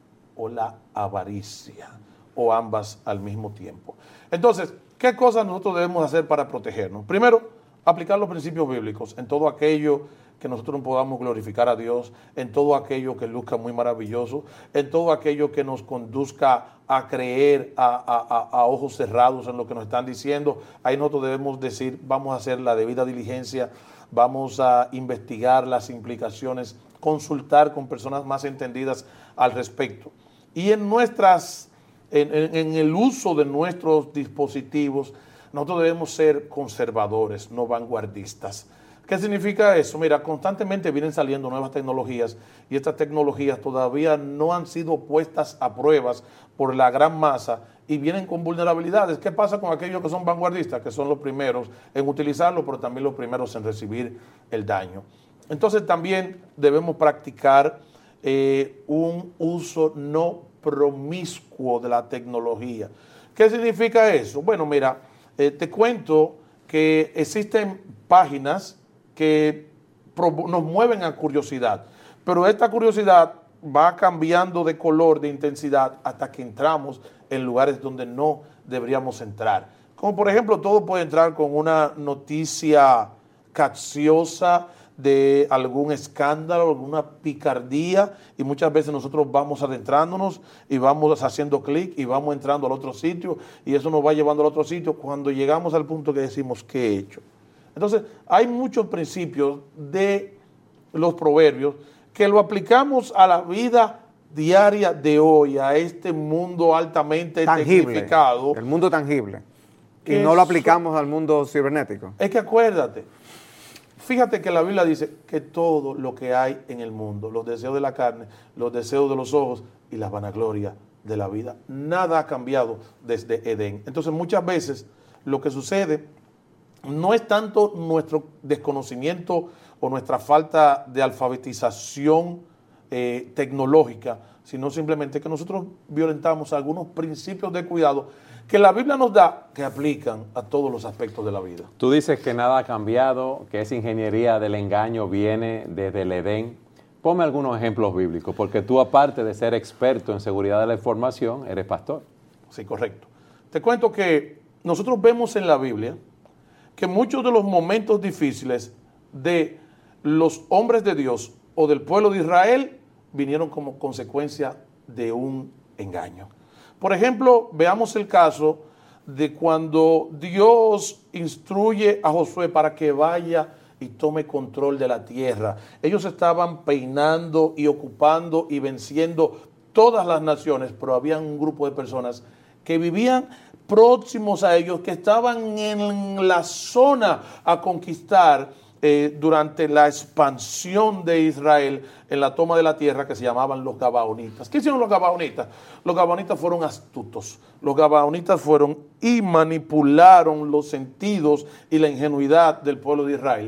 o la avaricia, o ambas al mismo tiempo. Entonces, ¿qué cosas nosotros debemos hacer para protegernos? Primero, aplicar los principios bíblicos en todo aquello que nosotros podamos glorificar a Dios, en todo aquello que luzca muy maravilloso, en todo aquello que nos conduzca a creer a, a- a- a ojos cerrados en lo que nos están diciendo. Ahí nosotros debemos decir, vamos a hacer la debida diligencia, vamos a investigar las implicaciones, consultar con personas más entendidas al respecto. Y en nuestras, en, en- en el uso de nuestros dispositivos, nosotros debemos ser conservadores, no vanguardistas. ¿Qué significa eso? Mira, constantemente vienen saliendo nuevas tecnologías y estas tecnologías todavía no han sido puestas a pruebas por la gran masa y vienen con vulnerabilidades. ¿Qué pasa con aquellos que son vanguardistas, que son los primeros en utilizarlo, pero también los primeros en recibir el daño? Entonces también debemos practicar eh, un uso no promiscuo de la tecnología. ¿Qué significa eso? Bueno, mira, eh, te cuento que existen páginas que nos mueven a curiosidad, pero esta curiosidad va cambiando de color, de intensidad, hasta que entramos en lugares donde no deberíamos entrar. Como por ejemplo, todo puede entrar con una noticia capciosa de algún escándalo, alguna picardía, y muchas veces nosotros vamos adentrándonos y vamos haciendo clic y vamos entrando al otro sitio, y eso nos va llevando al otro sitio cuando llegamos al punto que decimos, ¿qué he hecho? Entonces, hay muchos principios de los proverbios que lo aplicamos a la vida diaria de hoy, a este mundo altamente Tangible. tecnificado. El mundo tangible. Y Que no lo eso- aplicamos al mundo cibernético. Es que acuérdate, fíjate que la Biblia dice que todo lo que hay en el mundo, los deseos de la carne, los deseos de los ojos y la vanagloria de la vida, nada ha cambiado desde Edén. Entonces, muchas veces lo que sucede no es tanto nuestro desconocimiento o nuestra falta de alfabetización eh, tecnológica, sino simplemente que nosotros violentamos algunos principios de cuidado que la Biblia nos da, que aplican a todos los aspectos de la vida. Tú dices que nada ha cambiado, que esa ingeniería del engaño viene desde el Edén. Ponme algunos ejemplos bíblicos, porque tú, aparte de ser experto en seguridad de la información, eres pastor. Sí, correcto. Te cuento que nosotros vemos en la Biblia que muchos de los momentos difíciles de los hombres de Dios o del pueblo de Israel vinieron como consecuencia de un engaño. Por ejemplo, veamos el caso de cuando Dios instruye a Josué para que vaya y tome control de la tierra. Ellos estaban peinando y ocupando y venciendo todas las naciones, pero había un grupo de personas que vivían próximos a ellos, que estaban en la zona a conquistar eh, durante la expansión de Israel en la toma de la tierra, que se llamaban los Gabaonitas. ¿Qué hicieron los Gabaonitas? Los Gabaonitas fueron astutos. Los Gabaonitas fueron y manipularon los sentidos y la ingenuidad del pueblo de Israel, que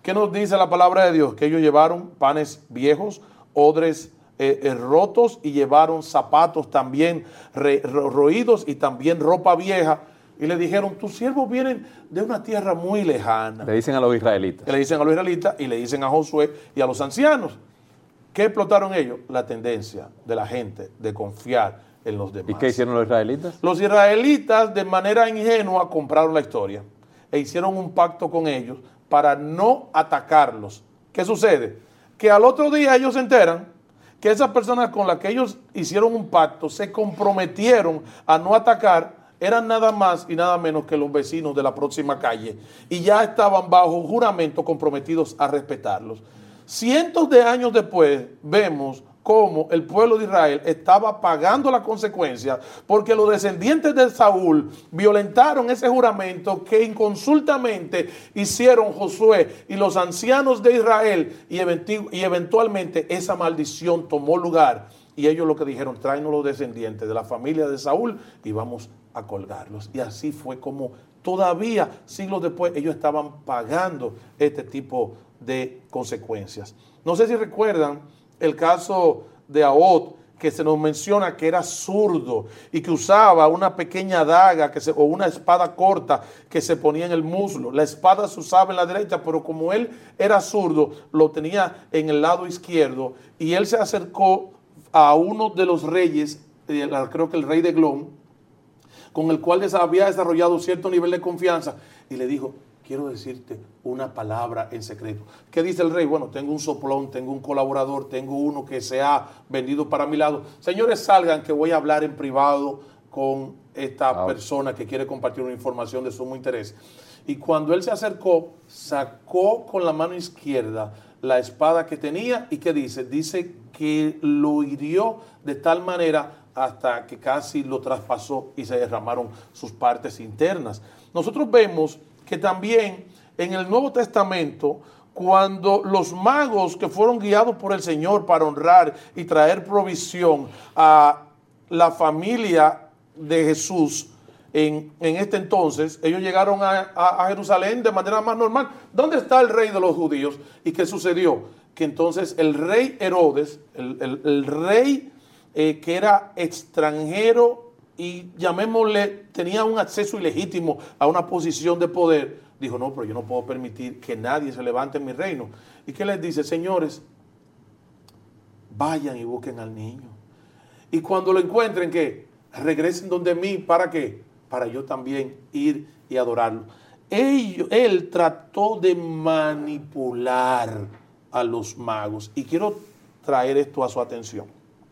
¿Qué nos dice la palabra de Dios? Que ellos llevaron panes viejos, odres eh, eh, rotos y llevaron zapatos también re, ro, roídos y también ropa vieja. Y le dijeron, tus siervos vienen de una tierra muy lejana. Le dicen a los israelitas. Le dicen a los israelitas y le dicen a Josué y a los ancianos. ¿Qué explotaron ellos? La tendencia de la gente de confiar en los demás. ¿Y qué hicieron los israelitas? Los israelitas de manera ingenua compraron la historia e hicieron un pacto con ellos para no atacarlos. ¿Qué sucede? Que al otro día ellos se enteran que esas personas con las que ellos hicieron un pacto se comprometieron a no atacar, eran nada más y nada menos que los vecinos de la próxima calle y ya estaban bajo juramento comprometidos a respetarlos. Cientos de años después vemos cómo el pueblo de Israel estaba pagando las consecuencias porque los descendientes de Saúl violentaron ese juramento que inconsultamente hicieron Josué y los ancianos de Israel y, y eventualmente esa maldición tomó lugar y ellos lo que dijeron, tráenos los descendientes de la familia de Saúl y vamos a colgarlos. Y así fue como todavía siglos después ellos estaban pagando este tipo de consecuencias. No sé si recuerdan el caso de Ahod, que se nos menciona que era zurdo y que usaba una pequeña daga que se, o una espada corta que se ponía en el muslo. La espada se usaba en la derecha, pero como él era zurdo, lo tenía en el lado izquierdo y él se acercó a uno de los reyes, creo que el rey de Eglón, con el cual había desarrollado cierto nivel de confianza y le dijo, quiero decirte una palabra en secreto. ¿Qué dice el rey? Bueno, tengo un soplón, tengo un colaborador, tengo uno que se ha vendido para mi lado. Señores, salgan que voy a hablar en privado con esta ah. persona que quiere compartir una información de sumo interés. Y cuando él se acercó, sacó con la mano izquierda la espada que tenía y ¿qué dice? Dice que lo hirió de tal manera hasta que casi lo traspasó y se derramaron sus partes internas. Nosotros vemos que también en el Nuevo Testamento, cuando los magos que fueron guiados por el Señor para honrar y traer provisión a la familia de Jesús en, en este entonces, ellos llegaron a, a, a Jerusalén de manera más normal. ¿Dónde está el rey de los judíos? ¿Y qué sucedió? Que entonces el rey Herodes, el, el, el rey eh, que era extranjero y llamémosle, tenía un acceso ilegítimo a una posición de poder, dijo, no, pero yo no puedo permitir que nadie se levante en mi reino. ¿Y qué les dice? Señores, vayan y busquen al niño. Y cuando lo encuentren, ¿qué? Regresen donde mí, ¿para qué? Para yo también ir y adorarlo. Él, él trató de manipular a los magos. Y quiero traer esto a su atención.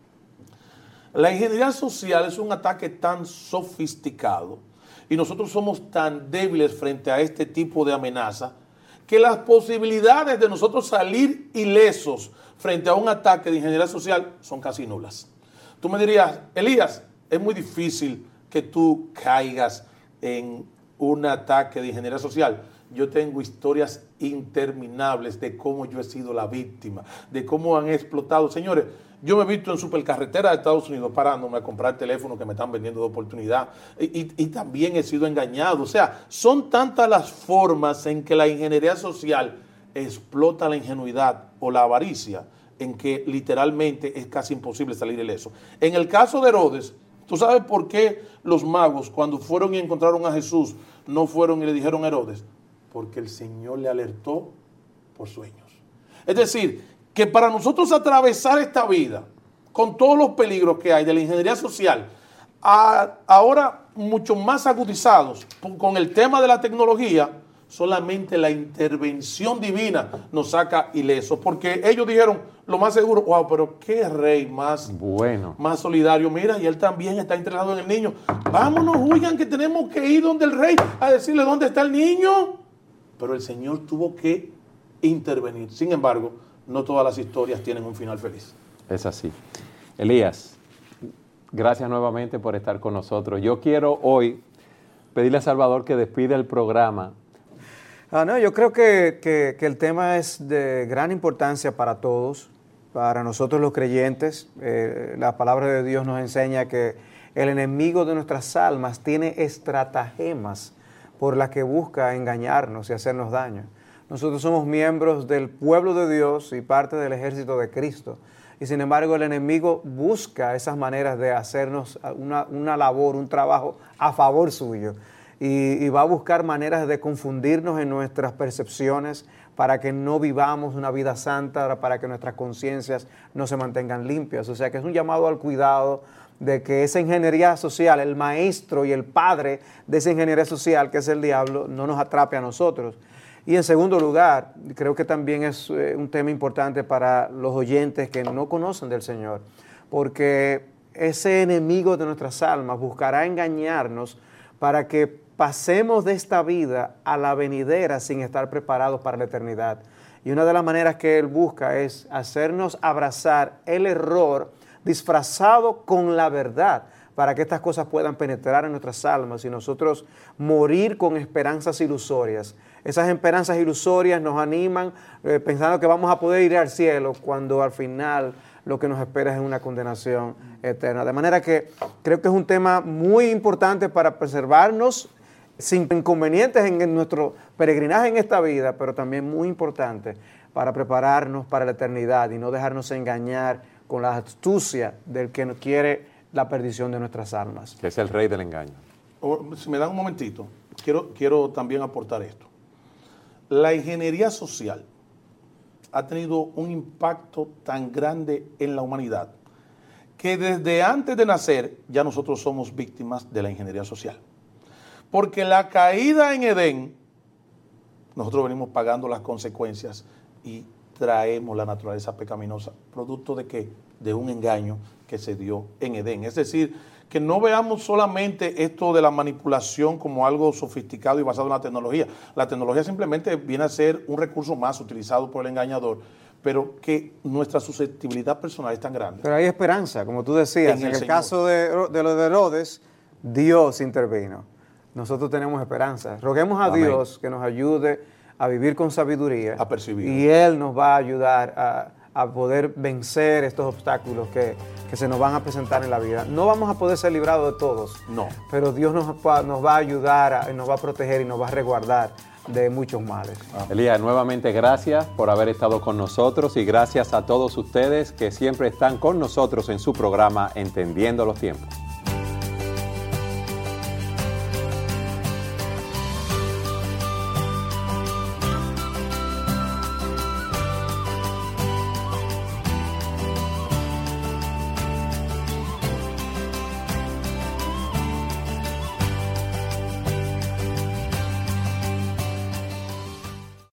La ingeniería social es un ataque tan sofisticado y nosotros somos tan débiles frente a este tipo de amenaza que las posibilidades de nosotros salir ilesos frente a un ataque de ingeniería social son casi nulas. Tú me dirías, Elías, es muy difícil que tú caigas en un ataque de ingeniería social. Yo tengo historias interminables de cómo yo he sido la víctima, de cómo han explotado. Señores, yo me he visto en supercarretera de Estados Unidos parándome a comprar teléfonos que me están vendiendo de oportunidad y, y, y también he sido engañado. O sea, son tantas las formas en que la ingeniería social explota la ingenuidad o la avaricia en que literalmente es casi imposible salir ileso. En el caso de Herodes, ¿tú sabes por qué los magos cuando fueron y encontraron a Jesús no fueron y le dijeron a Herodes? Porque el Señor le alertó por sueños. Es decir, que para nosotros atravesar esta vida con todos los peligros que hay de la ingeniería social, a, ahora mucho más agudizados con el tema de la tecnología, solamente la intervención divina nos saca ilesos, porque ellos dijeron, lo más seguro, wow, pero qué rey más, bueno. más solidario, mira, y él también está interesado en el niño. Vámonos, oigan, que tenemos que ir donde el rey a decirle dónde está el niño. Pero el Señor tuvo que intervenir. Sin embargo, no todas las historias tienen un final feliz. Es así. Elías, gracias nuevamente por estar con nosotros. Yo quiero hoy pedirle a Salvador que despida el programa. Ah, no, yo creo que, que, que el tema es de gran importancia para todos, para nosotros los creyentes. Eh, la palabra de Dios nos enseña que el enemigo de nuestras almas tiene estratagemas por las que busca engañarnos y hacernos daño. Nosotros somos miembros del pueblo de Dios y parte del ejército de Cristo. Y sin embargo el enemigo busca esas maneras de hacernos una, una labor, un trabajo a favor suyo. Y, y va a buscar maneras de confundirnos en nuestras percepciones para que no vivamos una vida santa, para que nuestras conciencias no se mantengan limpias. O sea que es un llamado al cuidado de que esa ingeniería social, el maestro y el padre de esa ingeniería social, que es el diablo, no nos atrape a nosotros. Y en segundo lugar, creo que también es eh, un tema importante para los oyentes que no conocen del Señor, porque ese enemigo de nuestras almas buscará engañarnos para que pasemos de esta vida a la venidera sin estar preparados para la eternidad. Y una de las maneras que él busca es hacernos abrazar el error disfrazado con la verdad, para que estas cosas puedan penetrar en nuestras almas y nosotros morir con esperanzas ilusorias. Esas esperanzas ilusorias nos animan eh, pensando que vamos a poder ir al cielo, cuando al final lo que nos espera es una condenación eterna. De manera que creo que es un tema muy importante para preservarnos sin inconvenientes en, en nuestro peregrinaje en esta vida, pero también muy importante para prepararnos para la eternidad y no dejarnos engañar con la astucia del que quiere la perdición de nuestras almas. Que es el rey del engaño. Si me dan un momentito, quiero, quiero también aportar esto. La ingeniería social ha tenido un impacto tan grande en la humanidad que desde antes de nacer ya nosotros somos víctimas de la ingeniería social. Porque la caída en Edén, nosotros venimos pagando las consecuencias y traemos la naturaleza pecaminosa, producto de qué? De un engaño que se dio en Edén. Es decir, que no veamos solamente esto de la manipulación como algo sofisticado y basado en la tecnología. La tecnología simplemente viene a ser un recurso más utilizado por el engañador, pero que nuestra susceptibilidad personal es tan grande. Pero hay esperanza, como tú decías. En, en el, el caso de, de lo de Herodes, Dios intervino. Nosotros tenemos esperanza. Roguemos a Amén. Dios que nos ayude a vivir con sabiduría. A percibir. Y Él nos va a ayudar a, a poder vencer estos obstáculos que, que se nos van a presentar en la vida. No vamos a poder ser librados de todos. No. Pero Dios nos, nos va a ayudar, a, nos va a proteger y nos va a resguardar de muchos males. Ah. Elías, nuevamente gracias por haber estado con nosotros y gracias a todos ustedes que siempre están con nosotros en su programa Entendiendo los Tiempos.